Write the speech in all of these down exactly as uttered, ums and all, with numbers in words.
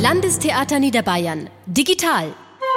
Landestheater Niederbayern. Digital.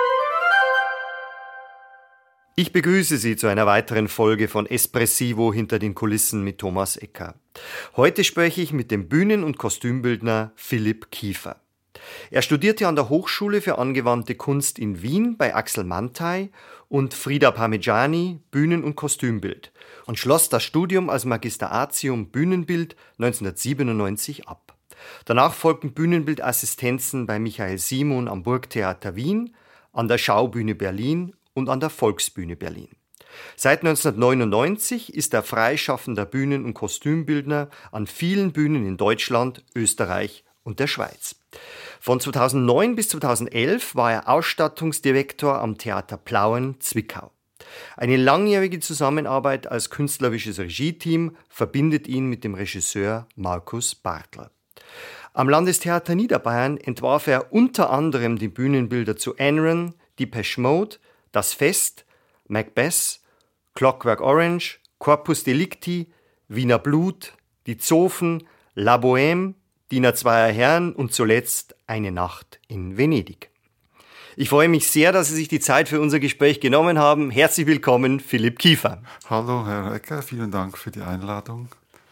Ich begrüße Sie zu einer weiteren Folge von Espressivo hinter den Kulissen mit Thomas Ecker. Heute spreche ich mit dem Bühnen- und Kostümbildner Philipp Kiefer. Er studierte an der Hochschule für angewandte Kunst in Wien bei Axel Mantai und Frida Parmigiani Bühnen- und Kostümbild und schloss das Studium als Magister Artium Bühnenbild neunzehnhundertsiebenundneunzig ab. Danach folgten Bühnenbildassistenzen bei Michael Simon am Burgtheater Wien, an der Schaubühne Berlin und an der Volksbühne Berlin. Seit neunzehnhundertneunundneunzig ist er freischaffender Bühnen- und Kostümbildner an vielen Bühnen in Deutschland, Österreich und der Schweiz. Von zweitausendneun bis zweitausendelf war er Ausstattungsdirektor am Theater Plauen, Zwickau. Eine langjährige Zusammenarbeit als künstlerisches Regie-Team verbindet ihn mit dem Regisseur Markus Bartler. Am Landestheater Niederbayern entwarf er unter anderem die Bühnenbilder zu Enron, Depeche Mode, Das Fest, Macbeth, Clockwork Orange, Corpus Delicti, Wiener Blut, Die Zofen, La Bohème, Diener zweier Herren und zuletzt Eine Nacht in Venedig. Ich freue mich sehr, dass Sie sich die Zeit für unser Gespräch genommen haben. Herzlich willkommen, Philipp Kiefer. Hallo, Herr Ecker, vielen Dank für die Einladung.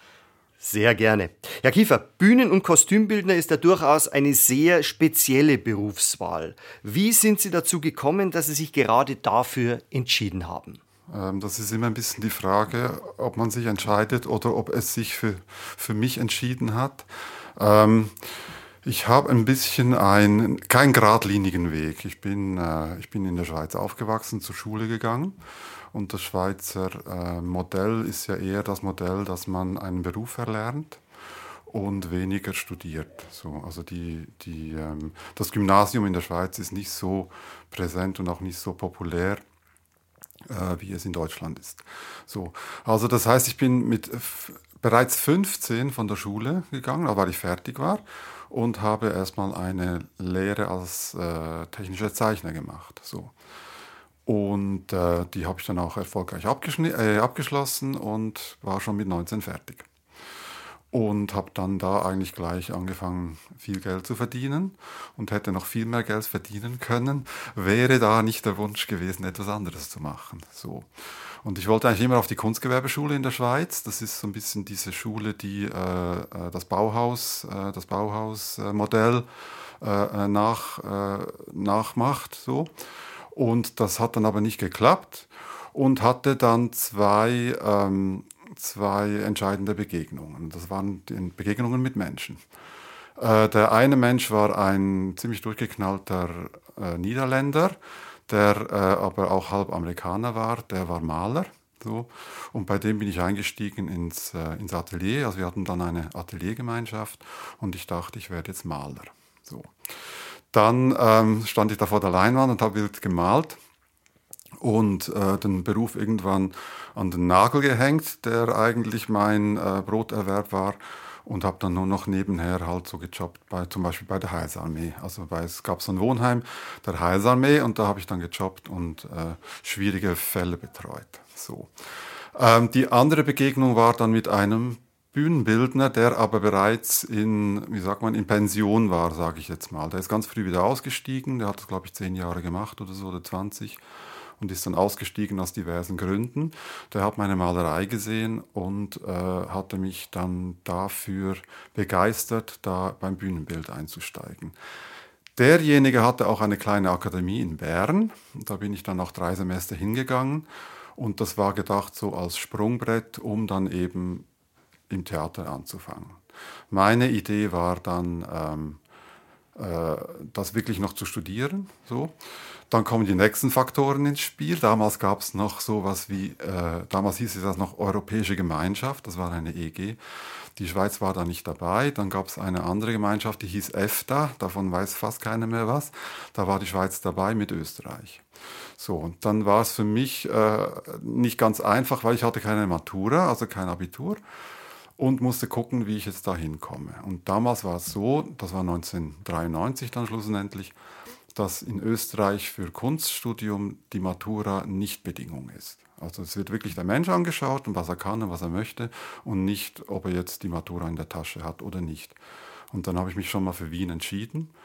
Sehr gerne. Herr Kiefer, Bühnen- und Kostümbildner ist ja durchaus eine sehr spezielle Berufswahl. Wie sind Sie dazu gekommen, dass Sie sich gerade dafür entschieden haben? Ähm, das ist immer ein bisschen die Frage, ob man sich entscheidet oder ob es sich für, für mich entschieden hat. Ähm, ich habe ein bisschen ein, keinen geradlinigen Weg. Ich bin, äh, ich bin in der Schweiz aufgewachsen, zur Schule gegangen. Und das Schweizer äh, Modell ist ja eher das Modell, dass man einen Beruf erlernt und weniger studiert. So, also die, die, ähm, das Gymnasium in der Schweiz ist nicht so präsent und auch nicht so populär, äh, wie es in Deutschland ist. So, also das heißt, ich bin mit f- bereits fünfzehn von der Schule gegangen, weil ich fertig war, und habe erstmal eine Lehre als äh, technischer Zeichner gemacht. So. Und äh, die habe ich dann auch erfolgreich äh, abgeschlossen und war schon mit neunzehn fertig. Und habe dann da eigentlich gleich angefangen, viel Geld zu verdienen und hätte noch viel mehr Geld verdienen können, wäre da nicht der Wunsch gewesen, etwas anderes zu machen. So. Und ich wollte eigentlich immer auf die Kunstgewerbeschule in der Schweiz. Das ist so ein bisschen diese Schule, die äh, das Bauhaus, äh, das Bauhausmodell äh, nach, äh, nachmacht. So. Und das hat dann aber nicht geklappt und hatte dann zwei, ähm, zwei entscheidende Begegnungen. Das waren die Begegnungen mit Menschen. Äh, der eine Mensch war ein ziemlich durchgeknallter äh, Niederländer, der äh, aber auch halb Amerikaner war, der war Maler. So. Und bei dem bin ich eingestiegen ins, äh, ins Atelier. Also wir hatten dann eine Ateliergemeinschaft und ich dachte, ich werde jetzt Maler. So. Dann ähm, stand ich da vor der Leinwand und habe wild gemalt und äh, den Beruf irgendwann an den Nagel gehängt, der eigentlich mein äh, Broterwerb war, und habe dann nur noch nebenher halt so gejobbt, bei, zum Beispiel bei der Heilsarmee. Also bei, es gab so ein Wohnheim der Heilsarmee und da habe ich dann gejobbt und äh, schwierige Fälle betreut. So. Ähm, die andere Begegnung war dann mit einem Bühnenbildner, der aber bereits in, wie sagt man, in Pension war, sage ich jetzt mal. Der ist ganz früh wieder ausgestiegen, der hat das, glaube ich, zehn Jahre gemacht oder so, oder zwanzig, und ist dann ausgestiegen aus diversen Gründen. Der hat meine Malerei gesehen und äh, hatte mich dann dafür begeistert, da beim Bühnenbild einzusteigen. Derjenige hatte auch eine kleine Akademie in Bern, da bin ich dann nach drei Semester hingegangen und das war gedacht so als Sprungbrett, um dann eben im Theater anzufangen. Meine Idee war dann, ähm, äh, das wirklich noch zu studieren. So. Dann kommen die nächsten Faktoren ins Spiel. Damals gab es noch sowas wie, äh, damals hieß es das noch Europäische Gemeinschaft, das war eine E G. Die Schweiz war da nicht dabei. Dann gab es eine andere Gemeinschaft, die hieß EFTA, davon weiß fast keiner mehr was. Da war die Schweiz dabei mit Österreich. So, und dann war es für mich äh, nicht ganz einfach, weil ich hatte keine Matura, also kein Abitur, und musste gucken, wie ich jetzt da hinkomme. Und damals war es so, das war neunzehnhundertdreiundneunzig dann schlussendlich, dass in Österreich für Kunststudium die Matura nicht Bedingung ist. Also es wird wirklich der Mensch angeschaut und was er kann und was er möchte und nicht, ob er jetzt die Matura in der Tasche hat oder nicht. Und dann habe ich mich schon mal für Wien entschieden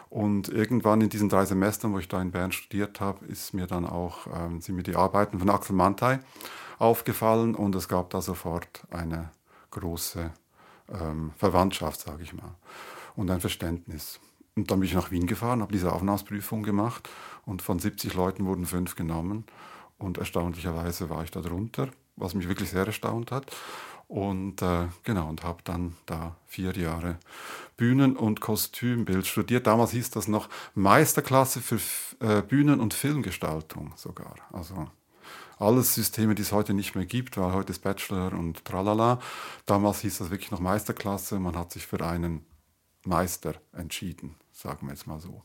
Und irgendwann in diesen drei Semestern, wo ich da in Bern studiert habe, ist mir dann auch, ähm, sind mir die Arbeiten von Axel Manthey aufgefallen und es gab da sofort eine große ähm, Verwandtschaft, sage ich mal, und ein Verständnis. Und dann bin ich nach Wien gefahren, habe diese Aufnahmeprüfung gemacht und von siebzig Leuten wurden fünf genommen und erstaunlicherweise war ich da drunter, was mich wirklich sehr erstaunt hat. Und äh, genau, und habe dann da vier Jahre Bühnen- und Kostümbild studiert. Damals hieß das noch Meisterklasse für äh, Bühnen- und Filmgestaltung sogar. Also alles Systeme, die es heute nicht mehr gibt, weil heute ist Bachelor und tralala. Damals hieß das wirklich noch Meisterklasse. Man hat sich für einen Meister entschieden, sagen wir jetzt mal so.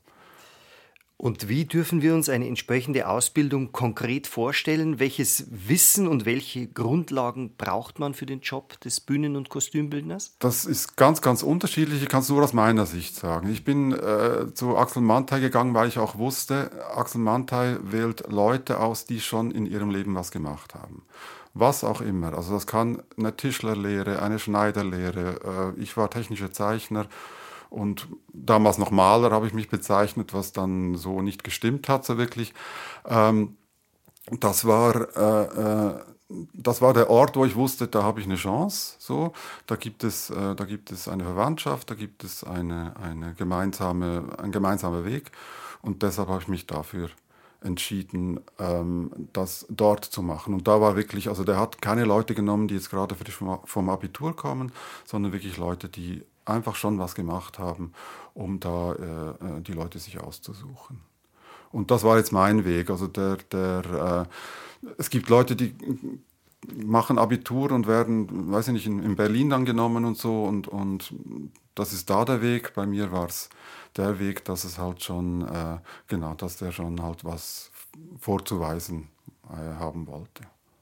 Und wie dürfen wir uns eine entsprechende Ausbildung konkret vorstellen? Welches Wissen und welche Grundlagen braucht man für den Job des Bühnen- und Kostümbildners? Das ist ganz, ganz unterschiedlich. Ich kann es nur aus meiner Sicht sagen. Ich bin äh, zu Axel Manthey gegangen, weil ich auch wusste, Axel Manthey wählt Leute aus, die schon in ihrem Leben was gemacht haben. Was auch immer. Also das kann eine Tischlerlehre, eine Schneiderlehre. Äh, ich war technischer Zeichner. Und damals noch Maler habe ich mich bezeichnet, was dann so nicht gestimmt hat, so wirklich. Ähm, das war, äh, äh, das war der Ort, wo ich wusste, da habe ich eine Chance. So, da gibt es, äh, da gibt es eine Verwandtschaft, da gibt es eine, eine gemeinsame, ein gemeinsamer Weg. Und deshalb habe ich mich dafür entschieden, ähm, das dort zu machen. Und da war wirklich, also der hat keine Leute genommen, die jetzt gerade frisch vom, vom Abitur kommen, sondern wirklich Leute, die einfach schon was gemacht haben, um da äh, die Leute sich auszusuchen. Und das war jetzt mein Weg. Also der, der, äh, es gibt Leute, die machen Abitur und werden, weiß ich nicht, in, in Berlin dann genommen und so. Und, und das ist da der Weg. Bei mir war es der Weg, dass es halt schon, äh, genau, dass der schon halt was vorzuweisen äh, haben wollte.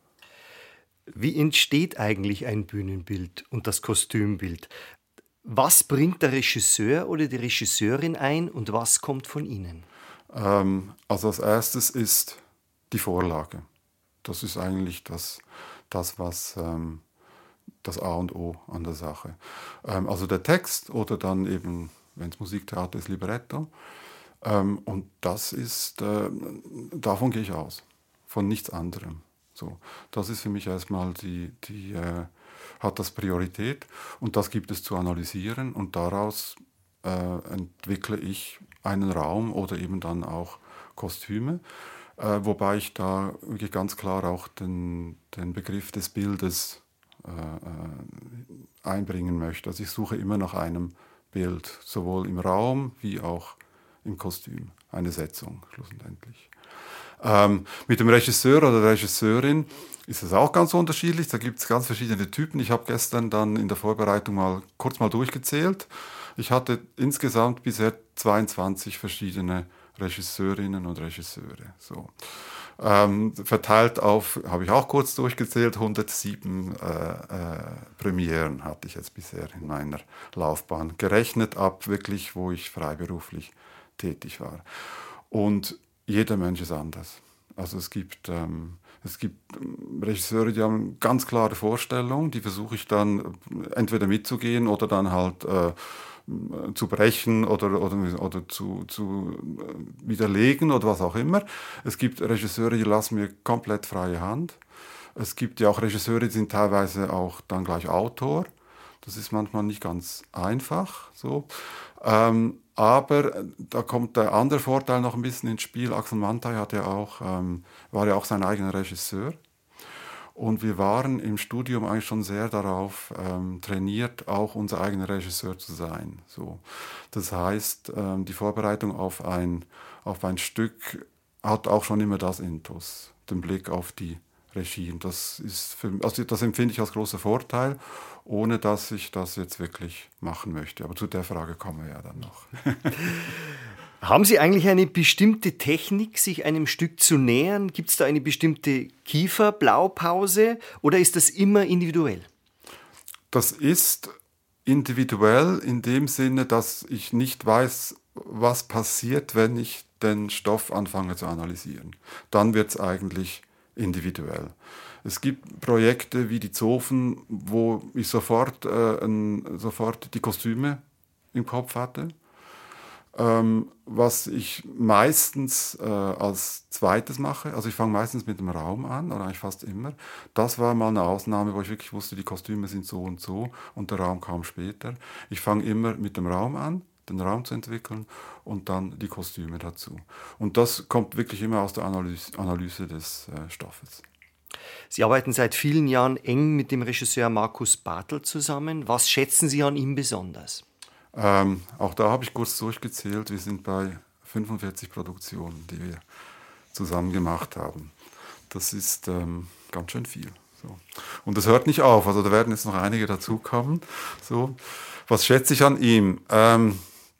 Wie entsteht eigentlich ein Bühnenbild und das Kostümbild? Was bringt der Regisseur oder die Regisseurin ein und was kommt von Ihnen? Ähm, also als erstes ist die Vorlage. Das ist eigentlich das, das was ähm, das A und O an der Sache. Ähm, also der Text oder dann eben, wenn es Musiktheater ist, Libretto. Ähm, und das ist, äh, davon gehe ich aus, von nichts anderem. So, das ist für mich erstmal die, die äh, hat das Priorität und das gibt es zu analysieren und daraus äh, entwickle ich einen Raum oder eben dann auch Kostüme, äh, wobei ich da wirklich ganz klar auch den, den Begriff des Bildes äh, äh, einbringen möchte. Also ich suche immer nach einem Bild, sowohl im Raum wie auch im Kostüm, eine Setzung schlussendlich. Ähm, mit dem Regisseur oder der Regisseurin ist es auch ganz unterschiedlich. Da gibt es ganz verschiedene Typen. Ich habe gestern dann in der Vorbereitung mal kurz mal durchgezählt. Ich hatte insgesamt bisher zweiundzwanzig verschiedene Regisseurinnen und Regisseure. So. Ähm, verteilt auf, habe ich auch kurz durchgezählt, hundertsieben äh, äh, Premieren hatte ich jetzt bisher in meiner Laufbahn. Gerechnet ab wirklich, wo ich freiberuflich tätig war. Und jeder Mensch ist anders. Also es gibt, ähm, es gibt Regisseure, die haben eine ganz klare Vorstellung, die versuche ich dann entweder mitzugehen oder dann halt äh, zu brechen oder, oder, oder zu, zu widerlegen oder was auch immer. Es gibt Regisseure, die lassen mir komplett freie Hand. Es gibt ja auch Regisseure, die sind teilweise auch dann gleich Autor. Das ist manchmal nicht ganz einfach. So. Ähm, aber da kommt der andere Vorteil noch ein bisschen ins Spiel. Axel Manthey hat ja auch, ähm, war ja auch sein eigener Regisseur. Und wir waren im Studium eigentlich schon sehr darauf ähm, trainiert, auch unser eigener Regisseur zu sein. So. Das heißt, ähm, die Vorbereitung auf ein, auf ein Stück hat auch schon immer das Intus, den Blick auf die Regie. Und das ist für, also das empfinde ich als großer Vorteil, ohne dass ich das jetzt wirklich machen möchte. Aber zu der Frage kommen wir ja dann noch. Haben Sie eigentlich eine bestimmte Technik, sich einem Stück zu nähern? Gibt es da eine bestimmte Kieferblaupause oder ist das immer individuell? Das ist individuell in dem Sinne, dass ich nicht weiß, was passiert, wenn ich den Stoff anfange zu analysieren. Dann wird es eigentlich individuell. Es gibt Projekte wie die Zofen, wo ich sofort, äh, ein, sofort die Kostüme im Kopf hatte. Ähm, was ich meistens äh, als zweites mache, also ich fange meistens mit dem Raum an, oder eigentlich fast immer. Das war mal eine Ausnahme, wo ich wirklich wusste, die Kostüme sind so und so und der Raum kam später. Ich fange immer mit dem Raum an, den Raum zu entwickeln und dann die Kostüme dazu. Und das kommt wirklich immer aus der Analyse, Analyse des äh, Stoffes. Sie arbeiten seit vielen Jahren eng mit dem Regisseur Markus Bartel zusammen. Was schätzen Sie an ihm besonders? Ähm, auch da habe ich kurz durchgezählt. Wir sind bei fünfundvierzig Produktionen, die wir zusammen gemacht haben. Das ist ähm, ganz schön viel. So. Und das hört nicht auf. Also da werden jetzt noch einige dazukommen. So. Was schätze ich an ihm? Ähm,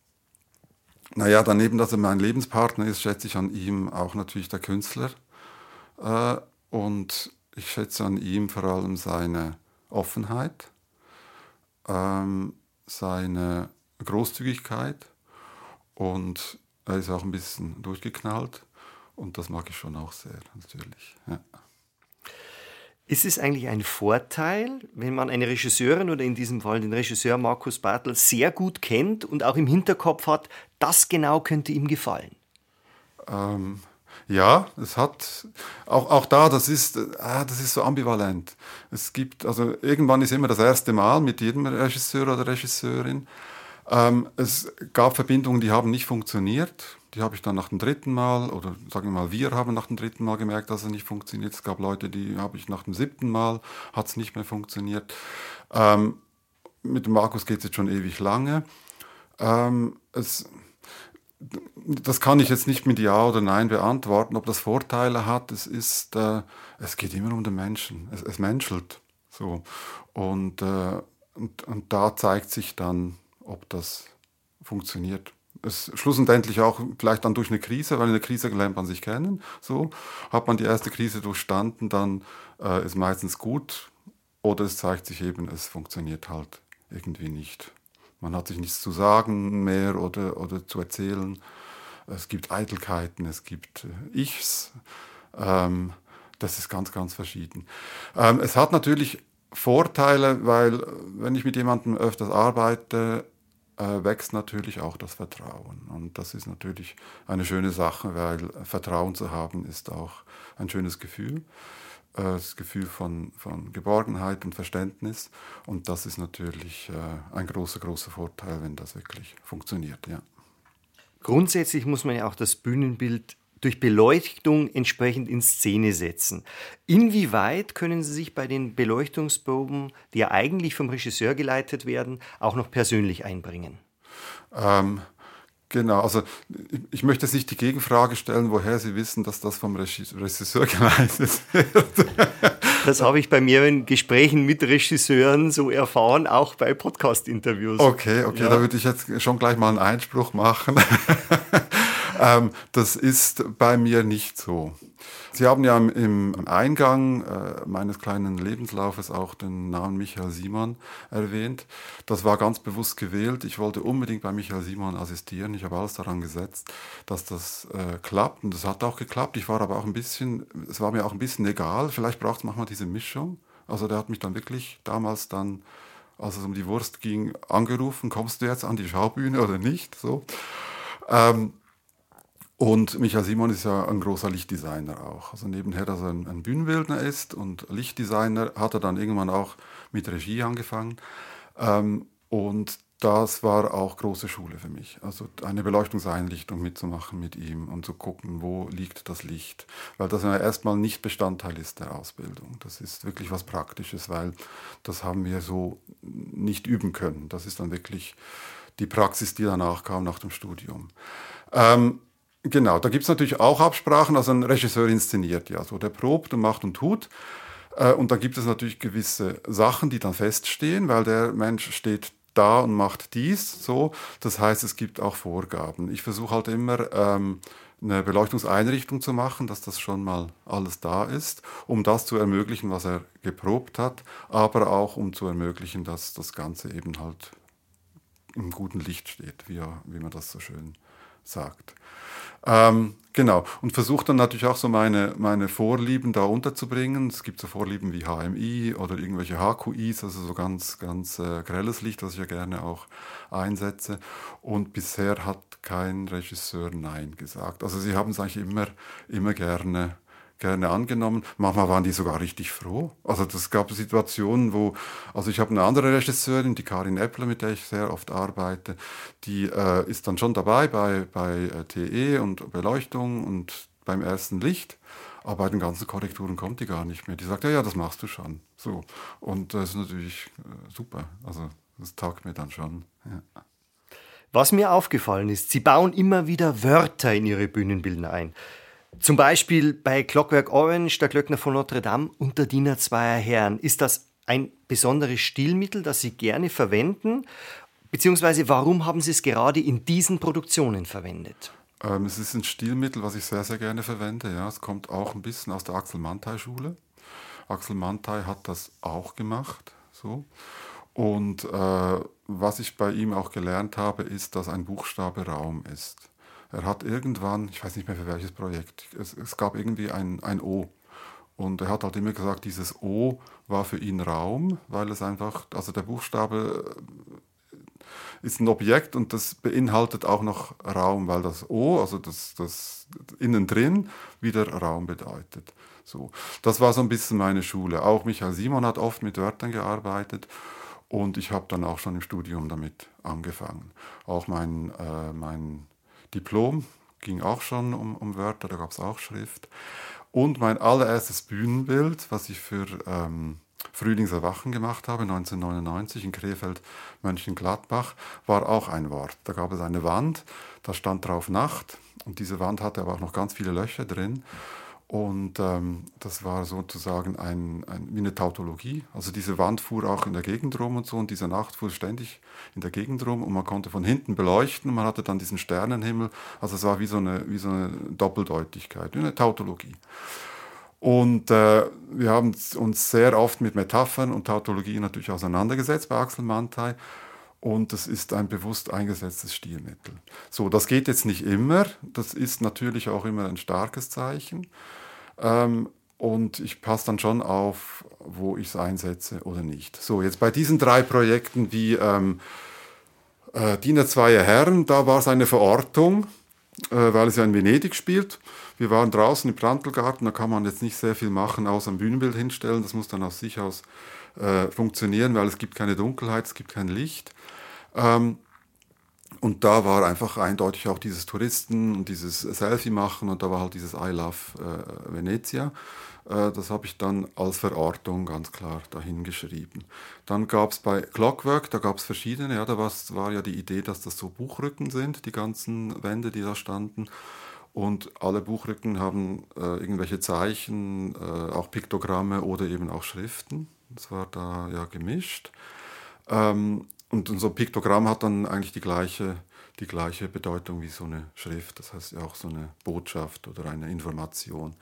naja, daneben, dass er mein Lebenspartner ist, schätze ich an ihm auch natürlich der Künstler. Äh, und ich schätze an ihm vor allem seine Offenheit, ähm, seine Großzügigkeit, und er ist auch ein bisschen durchgeknallt und das mag ich schon auch sehr, natürlich. Ja. Ist es eigentlich ein Vorteil, wenn man eine Regisseurin oder in diesem Fall den Regisseur Markus Bartel sehr gut kennt und auch im Hinterkopf hat, das genau könnte ihm gefallen? Ähm, ja, es hat auch, auch da, das ist, ah, das ist so ambivalent. Es gibt, also irgendwann ist immer das erste Mal mit jedem Regisseur oder Regisseurin. Ähm, es gab Verbindungen, die haben nicht funktioniert. Die habe ich dann nach dem dritten Mal, oder sagen wir mal, wir haben nach dem dritten Mal gemerkt, dass es nicht funktioniert. Es gab Leute, die habe ich nach dem siebten Mal, hat es nicht mehr funktioniert. Ähm, mit dem Markus geht es jetzt schon ewig lange. Ähm, es, das kann ich jetzt nicht mit Ja oder Nein beantworten, ob das Vorteile hat. Es ist, äh, es geht immer um den Menschen. Es, es menschelt. So. Und, äh, und, und da zeigt sich dann, ob das funktioniert. Es schlussendlich auch vielleicht dann durch eine Krise, weil in der Krise lernt man sich kennen. So hat man die erste Krise durchstanden, dann äh, ist meistens gut, oder es zeigt sich eben, es funktioniert halt irgendwie nicht. Man hat sich nichts zu sagen mehr oder, oder zu erzählen. Es gibt Eitelkeiten, es gibt äh, Ichs. Ähm, das ist ganz, ganz verschieden. Ähm, es hat natürlich Vorteile, weil wenn ich mit jemandem öfters arbeite, äh, wächst natürlich auch das Vertrauen. Und das ist natürlich eine schöne Sache, weil Vertrauen zu haben ist auch ein schönes Gefühl. Äh, das Gefühl von, von Geborgenheit und Verständnis. Und das ist natürlich äh, ein großer, großer Vorteil, wenn das wirklich funktioniert. Ja. Grundsätzlich muss man ja auch das Bühnenbild durch Beleuchtung entsprechend in Szene setzen. Inwieweit können Sie sich bei den Beleuchtungsproben, die ja eigentlich vom Regisseur geleitet werden, auch noch persönlich einbringen? Ähm, genau, also ich möchte jetzt nicht die Gegenfrage stellen, woher Sie wissen, dass das vom Regisseur geleitet wird. Das habe ich bei mehreren Gesprächen mit Regisseuren so erfahren, auch bei Podcast-Interviews. Okay, okay, ja. Da würde ich jetzt schon gleich mal einen Einspruch machen. ähm, das ist bei mir nicht so. Sie haben ja im Eingang äh, meines kleinen Lebenslaufes auch den Namen Michael Simon erwähnt. Das war ganz bewusst gewählt. Ich wollte unbedingt bei Michael Simon assistieren. Ich habe alles daran gesetzt, dass das äh, klappt. Und das hat auch geklappt. Ich war aber auch ein bisschen, es war mir auch ein bisschen egal. Vielleicht braucht es manchmal diese Mischung. Also der hat mich dann wirklich damals dann, als es um die Wurst ging, angerufen, kommst du jetzt an die Schaubühne oder nicht? So. Ähm, Und Michael Simon ist ja ein großer Lichtdesigner auch. Also nebenher, dass er ein, ein Bühnenbildner ist und Lichtdesigner, hat er dann irgendwann auch mit Regie angefangen. Ähm, und das war auch große Schule für mich. Also eine Beleuchtungseinrichtung mitzumachen mit ihm und zu gucken, wo liegt das Licht. Weil das ja erstmal nicht Bestandteil ist der Ausbildung. Das ist wirklich was Praktisches, weil das haben wir so nicht üben können. Das ist dann wirklich die Praxis, die danach kam nach dem Studium. Ähm, Genau, da gibt es natürlich auch Absprachen, also ein Regisseur inszeniert ja so, der probt und macht und tut. Äh, und dann gibt es natürlich gewisse Sachen, die dann feststehen, weil der Mensch steht da und macht dies, so. Das heißt, es gibt auch Vorgaben. Ich versuche halt immer ähm, eine Beleuchtungseinrichtung zu machen, dass das schon mal alles da ist, um das zu ermöglichen, was er geprobt hat, aber auch um zu ermöglichen, dass das Ganze eben halt im guten Licht steht, wie, wie man das so schön sagt. Ähm, genau, und versuche dann natürlich auch so meine, meine Vorlieben da unterzubringen. Es gibt so Vorlieben wie H M I oder irgendwelche H Q Is, also so ganz, ganz äh, grelles Licht, das ich ja gerne auch einsetze. Und bisher hat kein Regisseur Nein gesagt. Also sie haben es eigentlich immer, immer gerne gerne angenommen. Manchmal waren die sogar richtig froh. Also das gab Situationen, wo, also ich habe eine andere Regisseurin, die Karin Eppler, mit der ich sehr oft arbeite, die äh, ist dann schon dabei bei, bei äh, T E und Beleuchtung und beim ersten Licht, aber bei den ganzen Korrekturen kommt die gar nicht mehr. Die sagt, ja, ja, das machst du schon. So. Und das ist natürlich äh, super. Also das taugt mir dann schon. Ja. Was mir aufgefallen ist, Sie bauen immer wieder Wörter in Ihre Bühnenbilder ein. Zum Beispiel bei Clockwork Orange, der Glöckner von Notre Dame und der Diener zweier Herren. Ist das ein besonderes Stilmittel, das Sie gerne verwenden? Beziehungsweise warum haben Sie es gerade in diesen Produktionen verwendet? Ähm, es ist ein Stilmittel, was ich sehr, sehr gerne verwende. Ja. Es kommt auch ein bisschen aus der Axel Manthey-Schule. Axel Manthey hat das auch gemacht. So. Und äh, was ich bei ihm auch gelernt habe, ist, dass ein Buchstabe Raum ist. Er hat irgendwann, ich weiß nicht mehr für welches Projekt, es, es gab irgendwie ein, ein O. Und er hat halt immer gesagt, dieses O war für ihn Raum, weil es einfach, also der Buchstabe ist ein Objekt und das beinhaltet auch noch Raum, weil das O, also das, das innen drin, wieder Raum bedeutet. So. Das war so ein bisschen meine Schule. Auch Michael Simon hat oft mit Wörtern gearbeitet. Und ich habe dann auch schon im Studium damit angefangen. Auch mein, äh, mein Diplom ging auch schon um, um Wörter, da gab es auch Schrift. Und mein allererstes Bühnenbild, was ich für ähm, Frühlingserwachen gemacht habe, neunzehnhundertneunundneunzig in Krefeld-Mönchengladbach, war auch ein Wort. Da gab es eine Wand, da stand drauf Nacht. Und diese Wand hatte aber auch noch ganz viele Löcher drin. Und ähm, das war sozusagen ein, ein, wie eine Tautologie. Also diese Wand fuhr auch in der Gegend rum und so und diese Nacht fuhr ständig in der Gegend rum und man konnte von hinten beleuchten und man hatte dann diesen Sternenhimmel. Also es war wie so eine, wie so eine Doppeldeutigkeit, wie eine Tautologie. Und äh, wir haben uns sehr oft mit Metaphern und Tautologie natürlich auseinandergesetzt bei Axel Manthey. Und das ist ein bewusst eingesetztes Stilmittel. So, das geht jetzt nicht immer. Das ist natürlich auch immer ein starkes Zeichen. Ähm, und ich passe dann schon auf, wo ich es einsetze oder nicht. So, jetzt bei diesen drei Projekten wie ähm, äh, Diener zweier Herren, da war es eine Verortung, äh, weil es ja in Venedig spielt. Wir waren draußen im Prantl-Garten, da kann man jetzt nicht sehr viel machen, außer ein Bühnenbild hinstellen. Das muss dann aus sich aus äh, funktionieren, weil es gibt keine Dunkelheit, es gibt kein Licht. Ähm, und da war einfach eindeutig auch dieses Touristen und dieses Selfie machen und da war halt dieses I Love äh, Venezia. Äh, das habe ich dann als Verortung ganz klar dahin geschrieben. Dann gab es bei Clockwork, da gab es verschiedene, ja, da war ja die Idee, dass das so Buchrücken sind, die ganzen Wände, die da standen. Und alle Buchrücken haben äh, irgendwelche Zeichen, äh, auch Piktogramme oder eben auch Schriften. Das war da ja gemischt. Ähm, Und so ein Piktogramm hat dann eigentlich die gleiche, die gleiche Bedeutung wie so eine Schrift. Das heißt ja auch so eine Botschaft oder eine Information.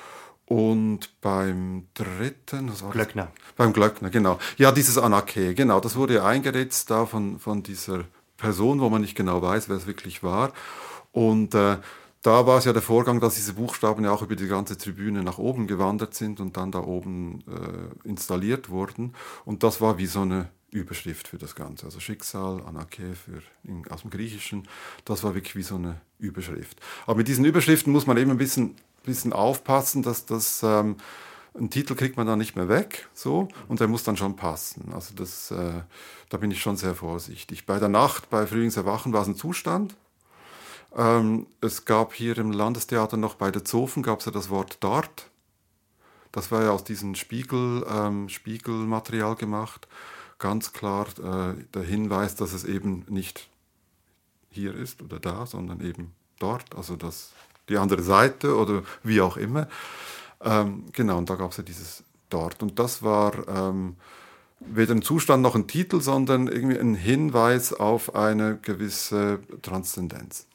Und beim dritten... Was war Glöckner. Das? Beim Glöckner, genau. Ja, dieses Anake, genau. Das wurde eingeritzt da von, von dieser Person, wo man nicht genau weiß, wer es wirklich war. Und äh, da war es ja der Vorgang, dass diese Buchstaben ja auch über die ganze Tribüne nach oben gewandert sind und dann da oben äh, installiert wurden. Und das war wie so eine Überschrift für das Ganze. Also Schicksal, Anake für, in, aus dem Griechischen, das war wirklich wie so eine Überschrift. Aber mit diesen Überschriften muss man eben ein bisschen, bisschen aufpassen, dass das, ähm, einen Titel kriegt man dann nicht mehr weg, so, und der muss dann schon passen. Also das, äh, da bin ich schon sehr vorsichtig. Bei der Nacht, bei Frühlingserwachen war es ein Zustand. Ähm, es gab hier im Landestheater noch bei der Zofen gab es ja das Wort Dart. Das war ja aus diesem Spiegel, ähm, Spiegelmaterial gemacht. Ganz klar äh, der Hinweis, dass es eben nicht hier ist oder da, sondern eben dort, also das, die andere Seite oder wie auch immer. Ähm, genau, und da gab es ja dieses dort. Und das war ähm, weder ein Zustand noch ein Titel, sondern irgendwie ein Hinweis auf eine gewisse Transzendenz.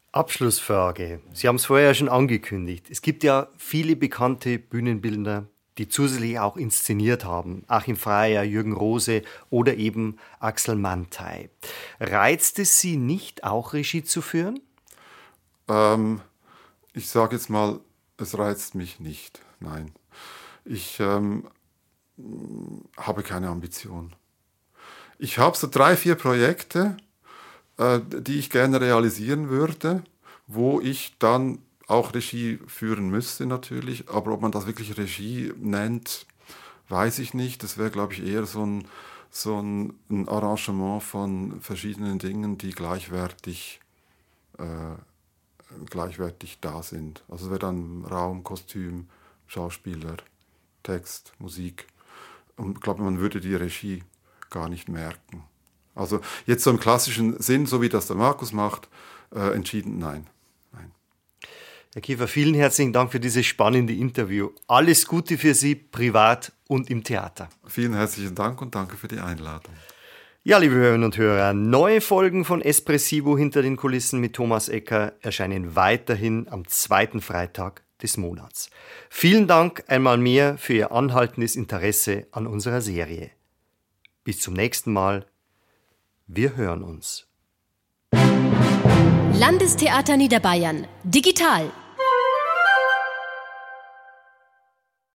Abschlussfrage. Sie haben es vorher schon angekündigt. Es gibt ja viele bekannte Bühnenbildner, die zusätzlich auch inszeniert haben. Achim Freier, Jürgen Rose oder eben Axel Manntey. Reizt es Sie nicht, auch Regie zu führen? Ähm, ich sage jetzt mal, es reizt mich nicht, nein. Ich ähm, habe keine Ambition. Ich habe so drei, vier Projekte, äh, die ich gerne realisieren würde, wo ich dann auch Regie führen müsste natürlich, aber ob man das wirklich Regie nennt, weiß ich nicht. Das wäre, glaube ich, eher so ein, so ein, ein Arrangement von verschiedenen Dingen, die gleichwertig, äh, gleichwertig da sind. Also es wäre dann Raum, Kostüm, Schauspieler, Text, Musik. Und ich glaube, man würde die Regie gar nicht merken. Also jetzt so im klassischen Sinn, so wie das der Markus macht, äh, entschieden nein. nein. Herr Kiefer, vielen herzlichen Dank für dieses spannende Interview. Alles Gute für Sie, privat und im Theater. Vielen herzlichen Dank und danke für die Einladung. Ja, liebe Hörerinnen und Hörer, neue Folgen von Espressivo hinter den Kulissen mit Thomas Ecker erscheinen weiterhin am zweiten Freitag des Monats. Vielen Dank einmal mehr für Ihr anhaltendes Interesse an unserer Serie. Bis zum nächsten Mal. Wir hören uns. Landestheater Niederbayern. Digital.